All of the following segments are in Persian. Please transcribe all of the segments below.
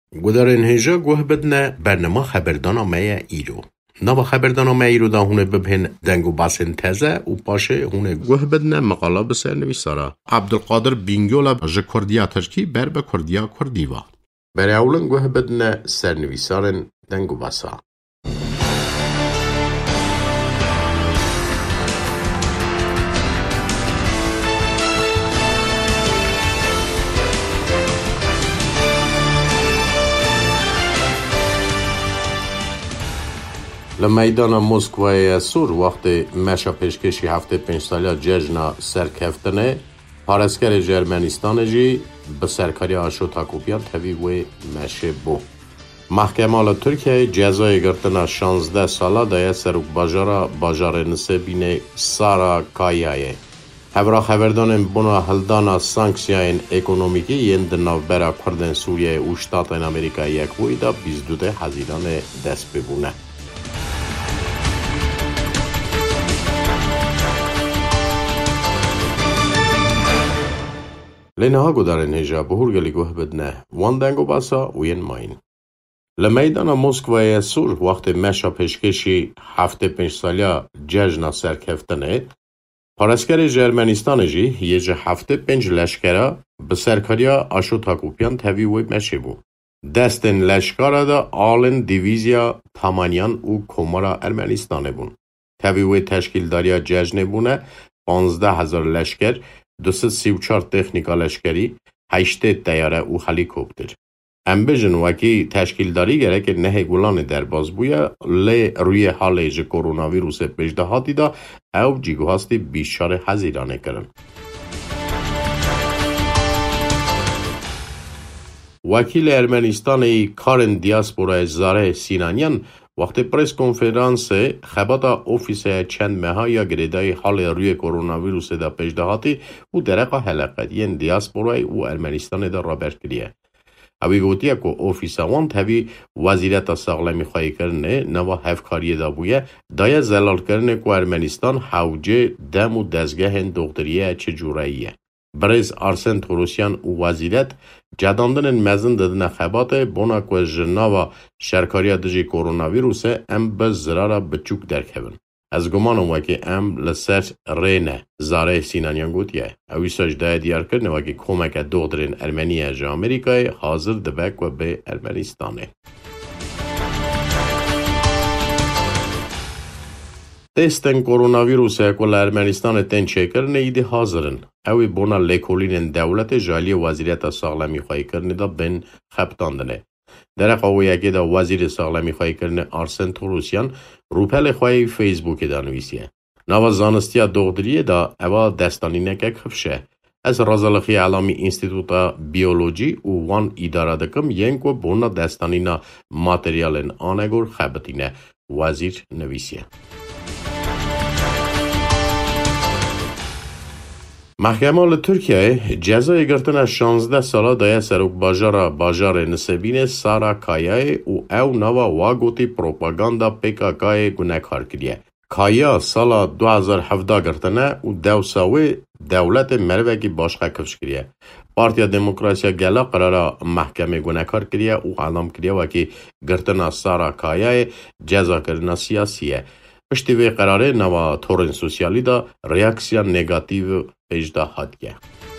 گودارن هیجا گوه بدنه برنامه خبردارنامه ایرو. نوا خبردارنامه ایرو دا هونه ببین دنگو باسن تزه و پاشه هونه گوه بدنه مقاله بسر نویسارا. عبدالقادر بینگولا جه کردیا ترکی بر به کردیا کردیوا. برای اولن گوه بدنه سر نویسارن دنگو باسا. لمیدان مسکوی سور وقتی مشا پیشکشی هفته 5 ساله جشن سرکفتنه پارسکر جرمنستان جی به سرکاری آشوتاکوپیان تبی و مشه بو. محکمه ترکیه جزای گرفتن 16 ساله دای سروک باجار نسبین سارا کایایه. هفرا خبردان بنا هلدانا سانکسیاین اکونومیکی یند نوبرا کردن سوریه و شتاتین امریکا یک بویدا 22 هزینان دست ببونه. لینها گودارن هجا بهورگلی گوه بدنه وان دنگو باسا وین ماین. لمیدان مسکوی سور وقتی مشا پیشکشی هفته 5 ساله جشن سرکفتنه پارسکر جرمنستان جی یه جه هفته 5 لشکره به سرکاریا آشوتاکوپیان تاوی و مشه بو. دستن لشکره دا آلن دیویزیا تامانیان و کمارا ارمنستانه بون. تاوی و تشکیلداریا جشن بونه 15,000 لشکر 234 تکنیکا لشکری 8 تیاره و هلیکوپتر. ام بجن وکی تشکیلداری گره که نه گولان در باز بویا لی روی حال جه کرونا ویروس پیشدهاتی دا او جیگوهاستی بیشار هزیرانه کرن. وکیل ارمنستان کارن دیاسپورا زاره سینانیان وقتی پریس کنفرانس خباتا اوفیس چند ماه یا گریدای حال روی کرونا ویروس دا پیشدهاتی و درقا حلقتین دیاسپورای و ارمنستان دا رابرت کریه. اوی گوتیه که اوفیس وان تاوی وزیرت ساغلمی خواهی کرنه نوا هفکاری دا بویه دای زلال کرنه که ارمنستان حوجه دم و دزگه دکتریه چه جوراییه. برز آرسن توروسیان و وزیرت جداندن مزن دادن خبات بونا که جناوا شرکاریا دجی کرونا ویروسه ام به زرارا بچوک درکهون. از گمانم وکی ام لسر رینه زاره سینانیان گوتیه. اوی سجده دیار کرنه وکی کمک دودرین ارمنیه جا امریکای حاضر دبک و به ارمنستانه. تستن کرونا ویروسه کل ارمنستان تن چکرنه ایده حاضرن. اوی بونا لیکولین دولت جالی وزیریت ساغلمی خواهی کرنه دا بین خبتاندنه. در قوی یکی دا وزیر ساغلمی خواهی کرنه آرسن توروسیان روپل خواهی فیسبوک دا نویسیه. نوا زانستیا دغدریه دا اوا دستانی نکه کفشه. از رازالخی علامی انستیتوتا بیولوژی و وان اداره دکم ینکو بونا دستانی نا ماتریالن آنگور خبتینه وزیر نویسیه. محکمه ترکیه جزای گرفتن 16 ساله دای سروک باجار نسبین سارا کایای او نوا واگوتی پروپاگاندا پیکاکای گناهکار کریه. کایا سال 2017 گرفتنه و دوساوی دولت مروکی باشقه کفش کریه. پارتیا دموکراسی گلا قرار محکمه گناهکار کریه و اعلام کریه وکی گرفتن سارا کایای جزا کردن سیاسیه. پشتی وی قراره نوا تورن سوسیالی دا ریاکسیا نگاتیو پیشدهات که.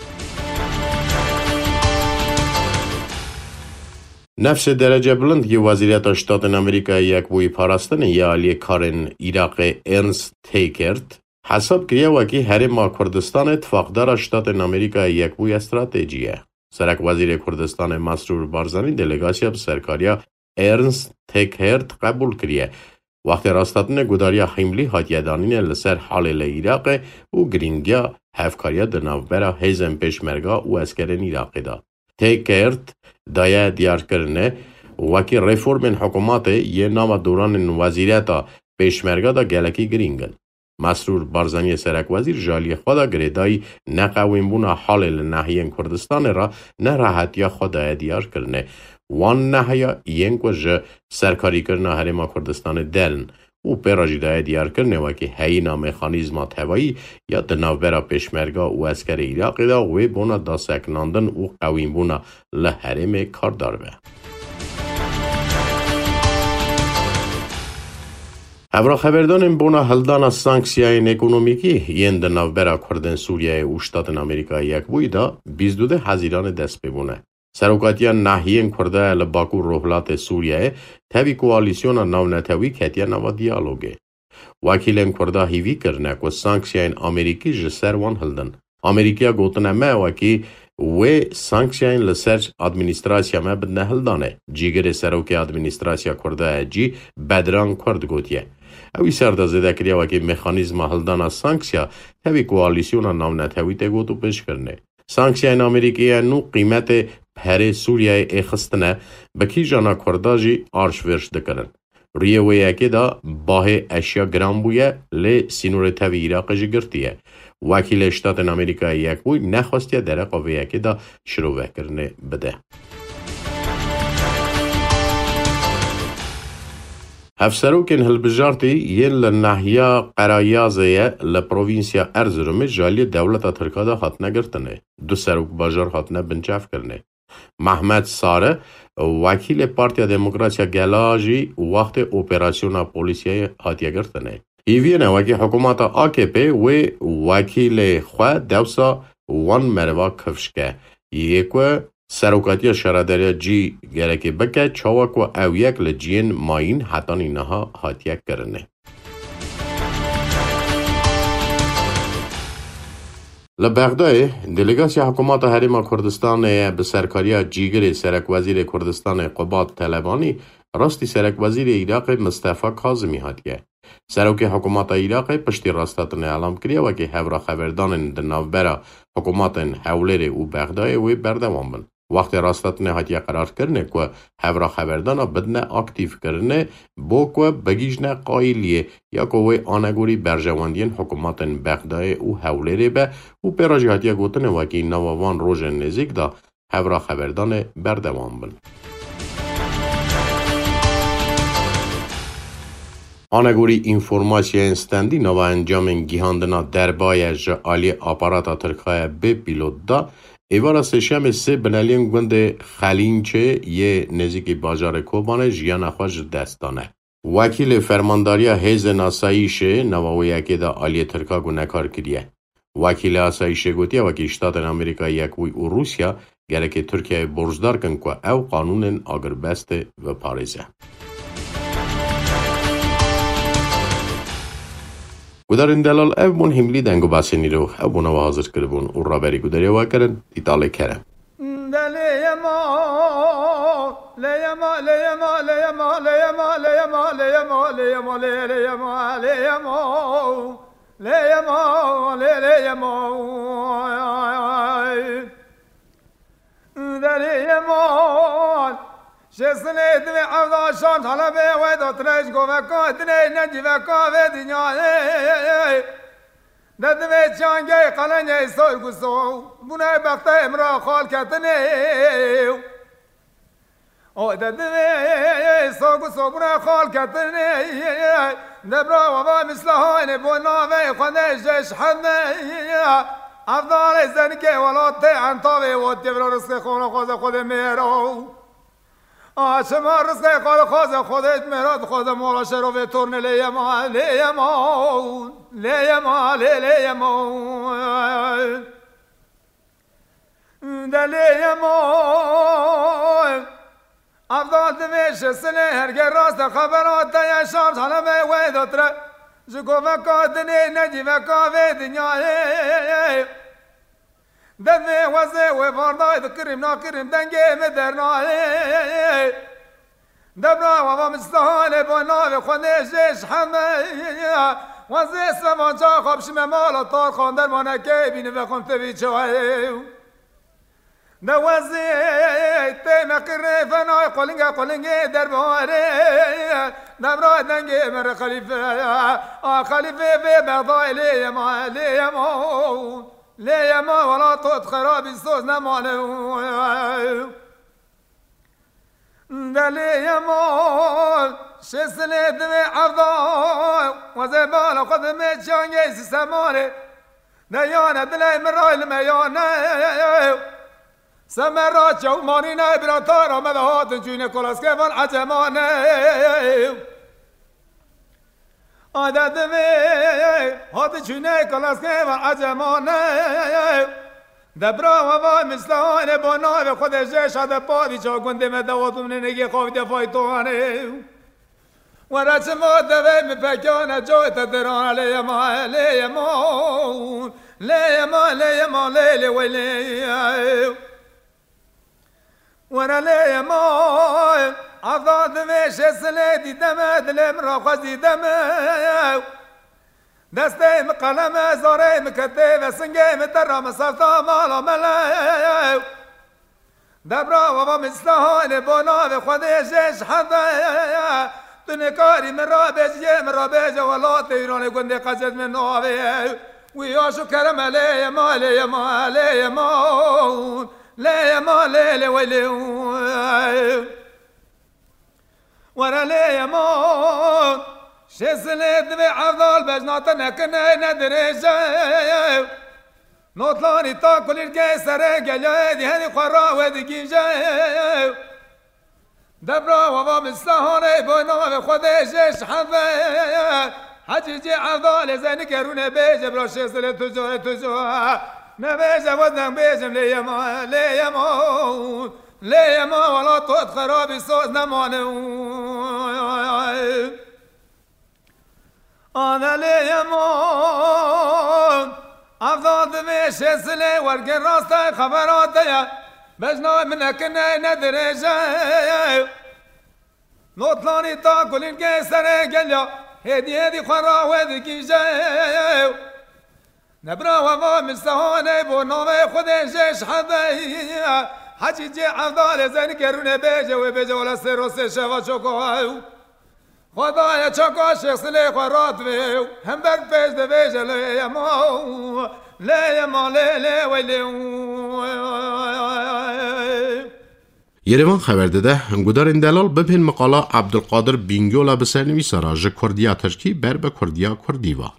نفس درجه بلند که وزیریت شتات امریکا یک بوی پاراستن یا علی کارن عراق ارنست تیکرت حساب کریه وکی حرم کردستان اتفاقدار شتات امریکا یک بوی استراتژیه. سرک وزیر کردستان مسرور بارزانی دلگاسیا سرکاریا ارنست تیکرت قبول کریه. وقتی راستاتن گوداریا خیملی هاتیه دانین لسر حال العراق و گرینگیا هفکاریا دناوبرا هیزم پیشمرگا و اسکرین عراقی دا. تیکرت دایه دیار کرنه وکی ریفورمن حکومات یه نام دوران وزیریتا پیشمرگا دا گلکی گرینگن. مسرور بارزانی سرک وزیر جالی خدا گریدای نقویم بونا حال نحیین کردستان را نه راحتیا خدا دیار کرنه. وان نهایا ینکو جه سرکاری کرنا حرم کردستان دلن و پیراجیدای دیار کرنه وکی هینا مکانیزمات هوایی یا دناوبرا پیشمرگا و اسکر عراقی دا و بونا دا سکناندن و قویم بونا لحرم کار دار به. Evra xeberdanên bona hildana sanksiyayên ekonomîkî yên di navbera Kurdên Sûriyeyê û Ştatên Amerîkayê Yekbûyî de 22 Hezîranê dest pê bûne. Serokatiya nahiyên Kurda li Bakur Rojhilatê Sûriyeyê tevî koalîsyona navnetewî ketiye nava diyalogê. Wekîlên Kurda hîvî kirine ku sanksiyayên Amerîkî ji ser wan hildin. Amerîkaya gotine me wekî wê sanksiyayên li ser admînîstrasiya me bidine hildanê. Cîgirê serokê admînîstrasiya Kurdayê cî Bedran Kurd gotiye. Ew ser de zêdekiriya wekî mexanîzma hildana sanksiya tevî koalîsyona navnetewî tê got û pêşkirinê. Sanksiyayên Amerîkîyê nû qîmetê perê Sûriyeyê ê xistine bi kîjana Kurda jî arşvêrş dikirin. Riyê wê yekê de bahê eşya giran bûye lê sînorê tevî Iraqê jî girtiye. Wekîlê Ştatên Amerîkayê Yekbûyî nexwastiye dereqa vê yekê de şirovekirinê bide. Hevserokên hilbijartî yên li nahiya Qerayazê li provînsya Erzeromê ji aliyê dewleta Tirka de hatine girtinê. Du serokbajar hatine binçavkirinê. Mehmet Sare, wekîlê Partiya Demokrasiya Gela jî wextê operasyona polîsiyayê hatiye girtinê. Hîviyên wekî hikûmeta AKP wê wekîlê xwe dewsa wan merva kifşke. Yê ku serokatiya şaradariya cî gerekê bike çawa ku ew yek li ciyên mayîn hetanî niha hatiye kirinê. Li Bexdayê, delegasiya hikûmeta Herêma Kurdistanê bi serkariya cîgirê Serokwezîrê Kurdistanê Qubat Telebanî rastî Serokwezîrê Iraqê Mustefa Kazimî hatiye. Serokê hikûmeta Iraqê piştî rastetinê elam kiriye wekî hevra xeberdanên di navbera hikûmetên Hewlêrê û Bexdayê wê berdewam bin. Wextê rastetinê hatiye qerarkirinê ku hevra xeberdana bidine aktivkirinê bo ku bigîjne qaîliyê ya ku wê anegorî berjewendiyên hikûmetên Bexdayê û Hewlêrê be û pêra jî hatiye gotinê wekî nava van rojên nêzik de hevra xeberdanê berdewam bin. Anegorî înformasiyayên stendî nava encamên gîhandina derbaya ji aliyê aparata Tirkaya bê pîlot da êvara sêşemê sê bineliyên gundê Xelînçê yê nêzîkî bajarê Kobanê jiyana xwe ji dest dane. Wekîlê fermandariya Hêzên Asayîşê nava wê yekê de aliyê Tirka gunekar kiriye. Wekîlê Asayîşê gotiye wekî Ştatên Amerîkayê Yekbûyî û Rûsya gerekê Tirkiyeyê borcdar kin ku ew qanûnên agirbestê biparêze. Gudarên delal ev bûn hîmlî deng û basên îro ew bûne we hazir kiribûn û raberî guderê we kirin dîtalê kere. شسنه دوی عوضان طلبه و داترش گوکا دنی نجیوکا و دنیای دوی چانگه قلنگه سوی گسو بونه بخت امرا خال کتنه او دوی سو گسو بونه خال کتنه دبرا و با مثلهان بناوی خودش حمه افضل زنکه ولات انتاوی و تبرا رسک خون خود میرو شما رزق خود خودت مراد خود مولا شروع به تورن لیما دلیما افضل دمیش سنه هرگه راست خبرات یا شام سلامه ویدوتره جگو وکادنی نجی وکاوی دنیای دنی وزه و باردای دکریم ناکریم دنگی مدرنای دبنا و مستهانه با ناو خونشش همه وزه اسلمان چا خوابشم مالا تار خاندر مانکه بینه بخون تبی چوهی دوازی تیم قره فنای قلنگه در باره نبرای دنگی مر خلیفه به بغدای لیما ولا توت خرابی سوز نمانه لیما شسنه دوی عفضای وزه بالا خودمه چانگه سی سمانه نیانه دلی مرای لمیانه سمرات جو مانينا براتارا مدهات جوني كولاس كيفان عجمانه عادت می هات چونه کلاسکه و عجمانه دبرا و وای مستان بنای خودش شده پادی چا گنده مدواتم نگی خواب دفای توانه و رچ مدوی مپکانه جای تدران لیما لیما لیما لیما لیلی ویلی ورا لیما عضاد میش سلی دیدم دلم را خوزی دم دستیم قلم زاریم کتیب سنگیم ترام صفتا مالا ملی دبرا و مستهان بنا خودشش حدا تنکاری من را بیج ولا تیران گنده قجد من نوابی ویاشو کرم لیما لیما لیما لیما لیلی ویلی ورا لیما شسلت به عضال بجنات نکنه ندرجه نطلانی تا کلیر که سره گلیه دی هنی خورا و دیگیجه دبرا و با مستهانه بنا به خودشش حفه حجی جی عضال زنی کرونه بیجه برا شسلت تجو نبیجه ودنم بیجم لیما لیما لیما ولا توت خرابی سوز نمانه آنه لیما افضاد میشه سلی ورگن راستای خبرات یا بجنای منکنه ندرجه نطلانی تا کلین که سره گلیا هدی خورا و دکیجه نبرا و مستهانه بو نوه خودشش حده حجی جی عفدال زنی کرونه بیجه ولا سر و سه شوا چوکو خدای چوکو شخص لی خورات ویو هم بر پیش ده بیجه لیما لی ویلی یریوان خبر داده هنگودار دلال بپین مقاله عبدالقادر بینگولا بسرنویسا را جه کردیا ترکی بر به کردیا کردیوا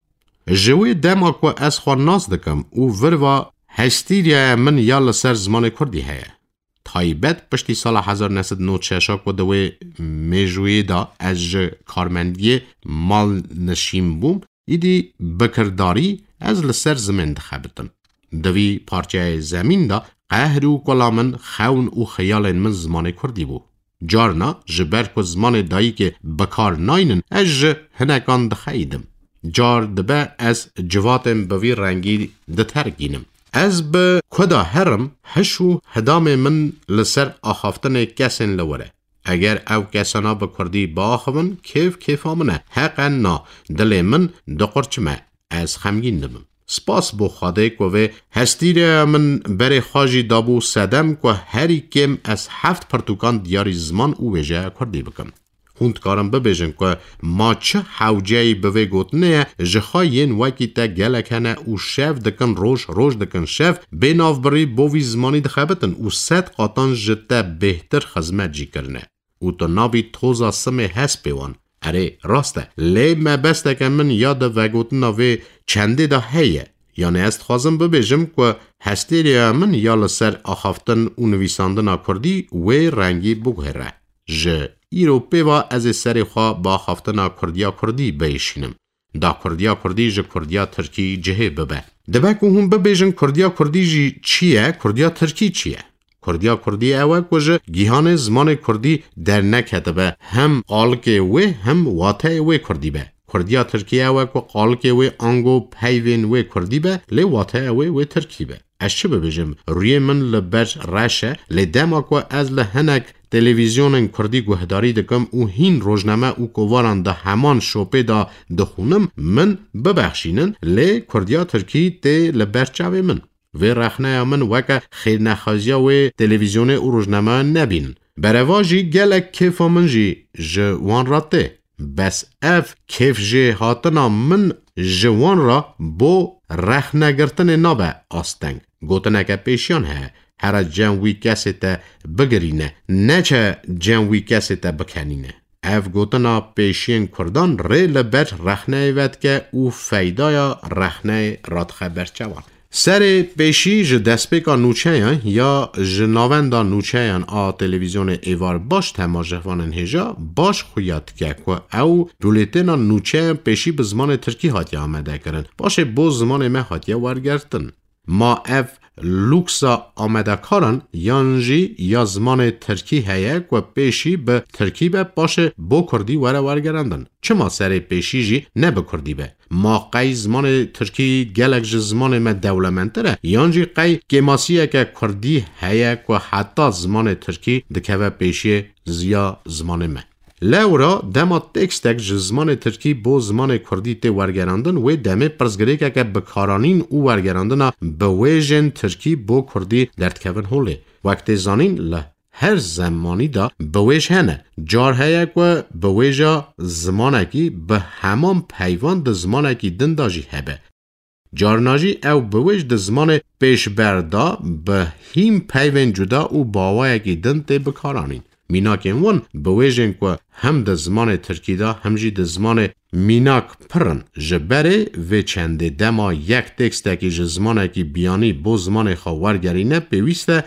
جوی دماک و از خواه ناز دکم او وروا هستیریا من یا لسر زمان کردی هیا تایبت پشتی سال 1996 و دوی میجوی دا از جه کارمندی مال نشیم بوم ایدی بکرداری از لسر زمین دخبتن دوی پارچه زمین دا قهر و کلامن خون و خیال من زمان کردی بو جارنا جبر که زمان دایی که بکار ناینن از جه هنکان دخیدم جار دبه از جواتم بوی رنگی دترگینم از به کدا هرم هشو هدام من لسر آخافتن کسین لوره اگر او کسانا بکردی با آخوان کیف آمنه حقا نا دل من دقرچمه از خمگین دمم سپاس بو خواده که هستیر من بر خواجی دابو سدم که هری کم از 7 پرتوکان دیاری زمان او ویجه کردی بکم خوندکارم ببیجن که ما چه حوجهی بوی گوتنه جخواین وکی تا گلکنه او شف دکن روش دکن شف بیناف بری بوی زمانی دخبتن او 100 قاطان جتا بهتر خزمت جی کرنه او تو نابی توزا سمه هست بیوان اره راسته لی مبسته که من یاد و گوتنه وی چنده دا هیه یعنی است خوازم ببیجم که هستیریا من یا لسر آخافتن او نویساندن کردی وی رنگی بگهره جه ایرو پیوا از سری خواه با خافتنا کردی بیشینم. دا کردی جه کردیا ترکی جهه ببه. دبه که هم ببیجن کردی جی چیه؟ کردیا ترکی چیه؟ کردی اوه که جه گیهان زمان کردی در نکده به هم قالکه وی هم واته وی کردی به. کردیا ترکی اوه که قالکه وی آنگو پیوین وی کردی به لی واته وی ترکی به. از چه ببیجم؟ روی من لبر رشه لی دما که از لحنک تلویزیون کردی گوهداری دکم او هین روزنامه او کواران ده همان شوپه دا دخونم من ببخشینن لی کردیا ترکی تی لبرچاوی من و رخنه من وکا خیر نخازیا و تلویزیون او روزنامه نبین برواجی گلک کیفا من جی جوان را ته بس اف کیف جی هاتنا من جوان را بو رخنه گرتن نابه آستنگ گوتنه که پیشیان ها هر جنوی کسی تا بگرینه نه چه جنوی کسی تا بکنینه اف گوتنا پیشین کردان ری لبر رخنه وید که او فیدایا رخنه راد خبر چوان سر پیشی ج دسپیکا نوچهان یا جناوندا نوچهان آ تلویزیون ایوار باش تماشاوانن هجا باش خویاد که او دولتنا نوچه پیشی به زمان ترکی هاتی آمده کرن باشه بو زمان ما هاتی ورگرتن ما اف لوکسا آمده کارن یانجی یا زمان ترکی هیک و پیشی به ترکی به باشه بو کردی ورگرندن چما سر پیشی جی نه به کردی به ما قی زمان ترکی گلک ج زمان ما دولمنتره یانجی قی گماسیه که کردی هیک و حتی زمان ترکی دکوه پیشی زیا زمان ما لورا دما تکستک ج زمان ترکی بو زمان کردی تی ورگراندن و دمه پرزگری که بکارانین او ورگراندن به ویژن ترکی بو کردی دردکوین هوله وقت زانین له هر زمانی دا بویش هنه جار هیک و بویجا زمانکی به همان پیوان د زمانکی دنداجی هبه جارناجی او بویج د زمان پیش بردا به هیم پیوان جدا او باوایکی دند تی بکارانین میناکین ون بویجن که هم د زمان ترکی دا همجی د زمان میناک پرن جبره و چنده دما یک تکستکی ج زمانکی بیانی بو زمان خواورگرینه پیوسته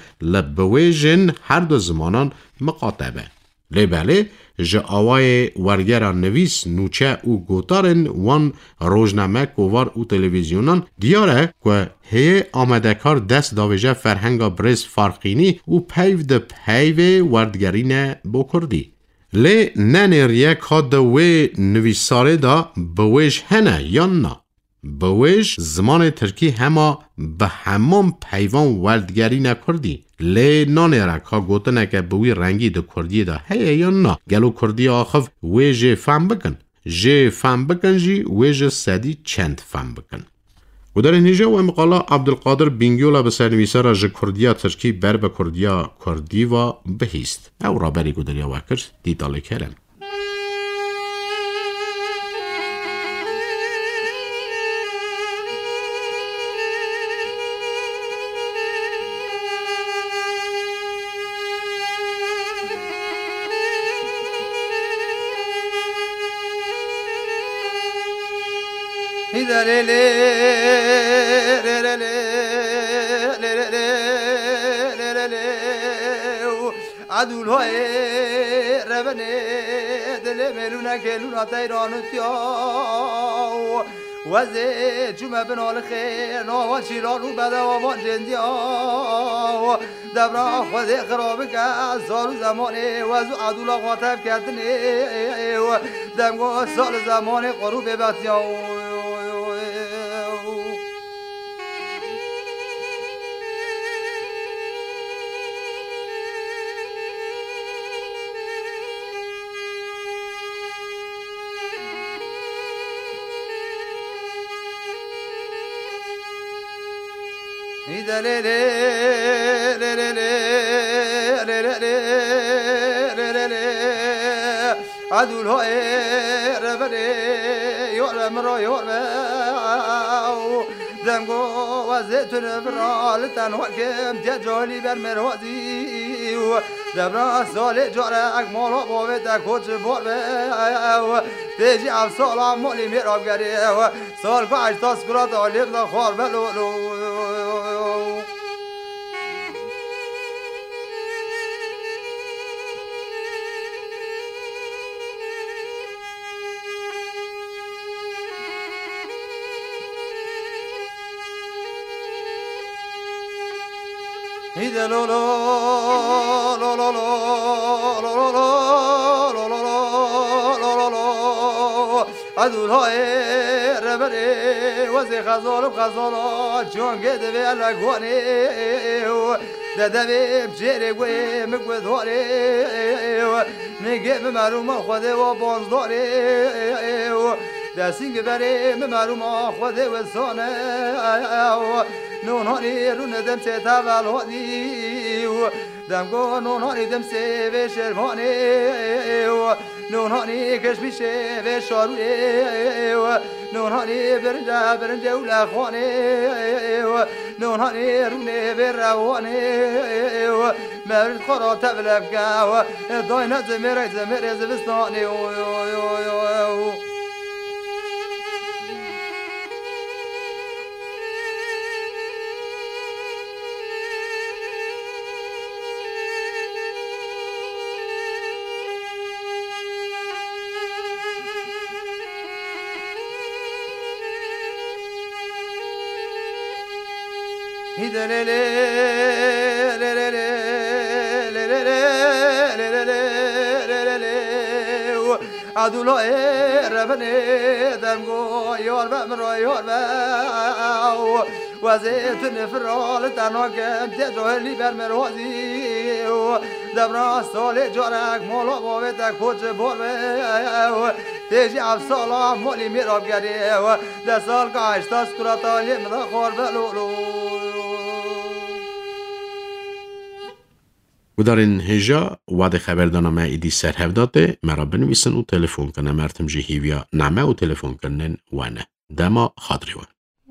لبویجن هر دو زمانان مقاطبه لیبله ج آوای ورگران نویس نوچه او گوتارن وان روزنامه کووار او تلویزیونان دیاره که هی آمدکار دست داویجه فرهنگا برز فرقینی او پیو ده پیو وردگرینه بو کردی لی ننریه که دوی نویساره دا بویش هنه یا نه بویش زمان ترکی همه به همون پیوان وردگری نکردی لی نانیره که گوتنه که بوی رنگی ده کردی ده هیه یا نه گلو کردی آخف وی جه فهم بکن جه فهم بکن جی وی جه سدی چند فهم بکن و در اینجا و مقاله عبدالقادر بینگیولا به سرنویسه را جه کردیا ترکی بر به کردیا کردی و بهیست او را بری گودریا وکر دیداله کرن عدول های ربنه دل ملونه کلونه تیرانو تیاو وزه جمعه بنال خیر ناوان شیرانو بده وان جندیاو دبرا خود خرابه که سال زمانه وزو عدول خاطب کردنه دمگاه سال زمانه قروب بختیاو عدول های ربنه یارم را یارم دمگو وزیتون برال تنها کم تجالی بر مروازی دبرا سال جاره اکمالا باوه تکوچ بار تیجی افسالا مولی میراب گری سال که اشتاس کرات آلیب دا خوار بلولو هيدا لو لو لو لو لو لو لو لو عدول هاي ربري وزي خزال بخزال جون قد بيلقوني ددبي بجيري وي مقود هوري نجيب معلومة خذي وبونزدوري دسینگ بری معلوم خود وسانه نونهانی رو ندم چه تول هانی دم گو نونهانی دم سه و شرمانی نونهانی کش میشه و شاروی نونهانی برنج ولخوانی نونهانی رونه و روانی مرد خورا تبلب گاو داینه زمیر زبستانی عدولا ربنا دمگو یار بم را یار بم وزیت نفرال تناکم تجاهلی بر مروزی دبرا سال جارک مولا باویتک پوچ بار تیجی افسالا مولی میراب گری ده سال که اشتاش کراتالی مدا خور بلولو و در این هجا وعده خبردانم ایدی سرهفداته مرا بنویسن و تلفن کنه مرتم جهیویا نامه و تلفن کنن وانه دما خاطری وان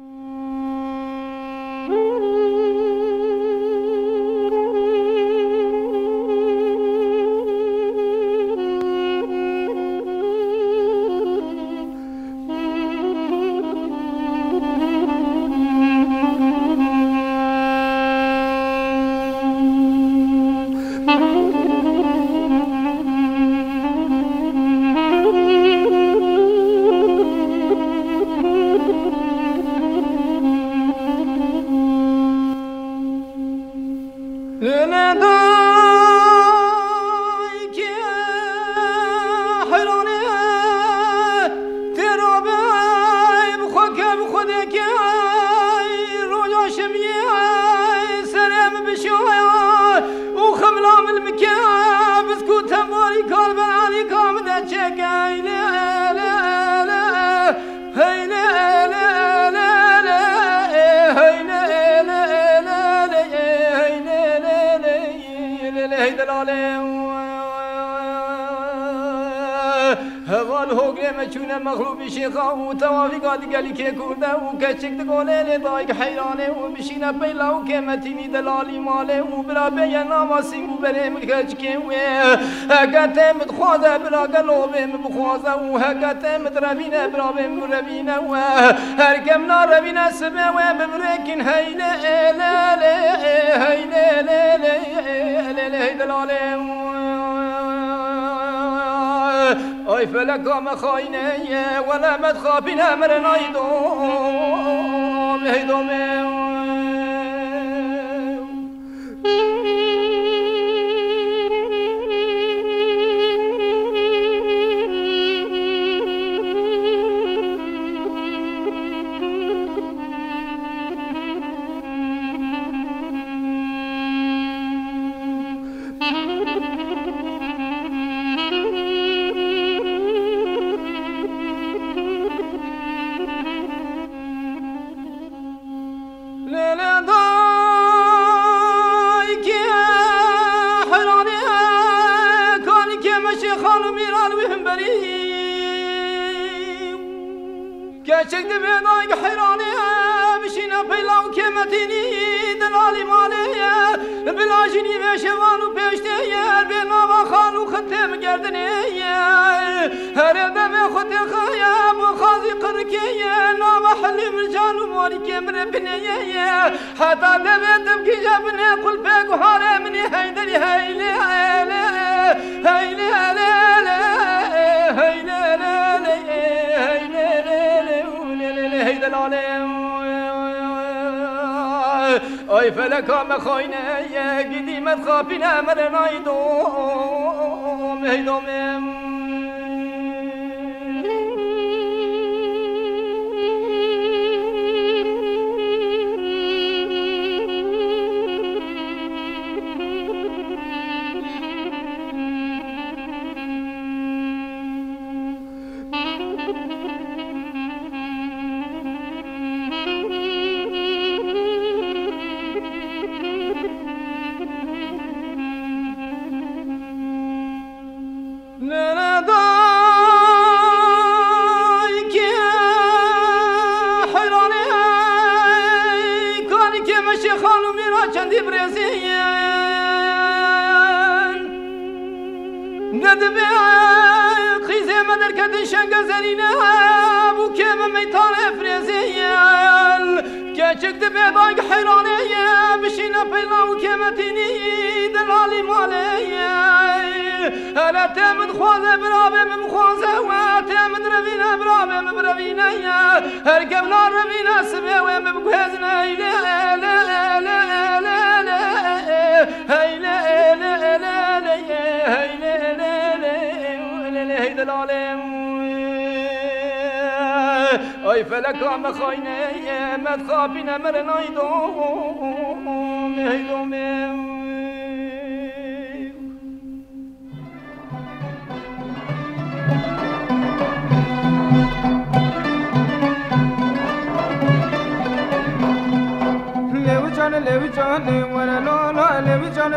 مغلوب شيخا وتوافي قاد قالي كي كوردا وكشك تقولي ضايق حيرانه ومشينا بيلا وكمتيني دلالي ماله وبلا بينا ما سيمو بريم كشكي هكا متخوذه بلا قلوبي مبخوذه وهكا متربينا بلا بمربينا هركمنا ربينا سبا وببريكن هيلا لا لا هيلا لا لا لا دلالي أي فلك ما خاينة ولا ما تخافينا مرنا يدوم يدوم كشك دبيضايق حيراني مشينا بيلاو كمتيني دلالي مالي بلاجيني بشوان وبيشتي بينا وخان وختم قردني هردا بخد خايا بخازي قركي نام حلي مرجان ومالي كمر بني حتى دبيتم كي جابني قل بيك وحاري مني هيدري هيلي هيلي هيلي هيلي هيدا العالم أي فلك ما خاينة يا قدي ما تخافينا مرنا يدوم يدوم كشك دبيضايق حيراني مشينا بيلا وكمتيني دلالي مالي أنا تامد خوازة برابي مخوازة وتامد ربينا برابي مبربينا هركبنا ربينا سبي ومبقوزنا لا لا هی لا لا لا لا هی لا لا لا هی دلالم ای فلک هم خاینه مد خوابین مرنای دوم هی دومم Levjane wara lola levjane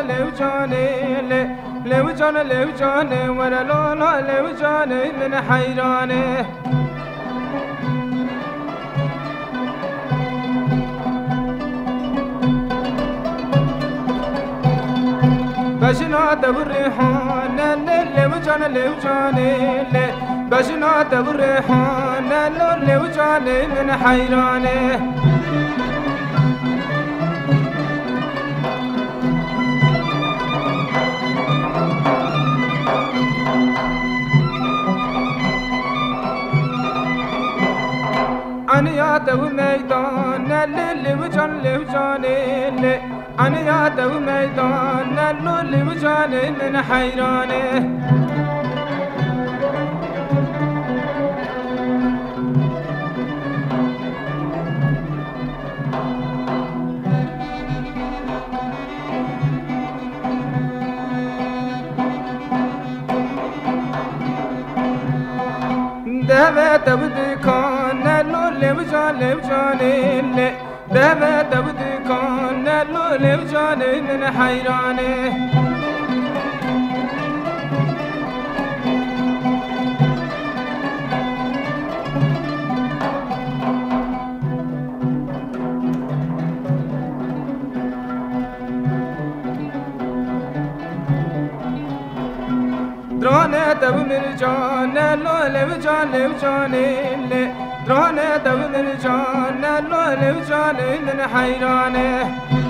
levjane wara lola levjane min hayrane بشنا تبريحان لوجان بشنا تبريحان لوجان من حيرانه أنا يا تو ميدان لوجان أنا يا تو ميدان لوجان من حيرانه دهما تبدي كان لوجان دهما تبدي كان لوجان من حيرانه درانه تب مرجان لوجان درانه تب مرجان لوجان من حيرانه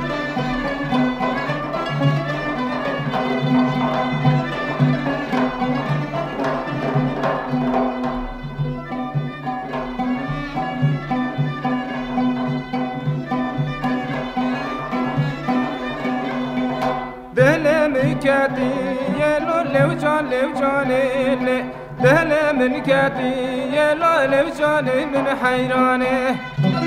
دل مكاتي لوجان دل من كاتي لوجان من حيرانه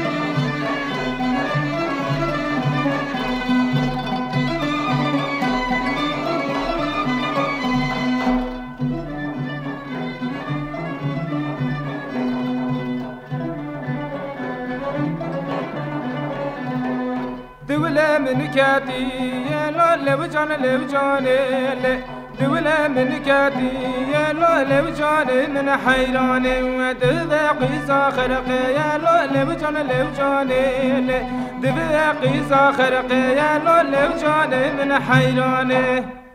دولا من كاتي لوجان دولا من كاتي لوجان من حيراني ودذاقي ساخرق يا لوجان دذاقي ساخرق يا لوجان من حيراني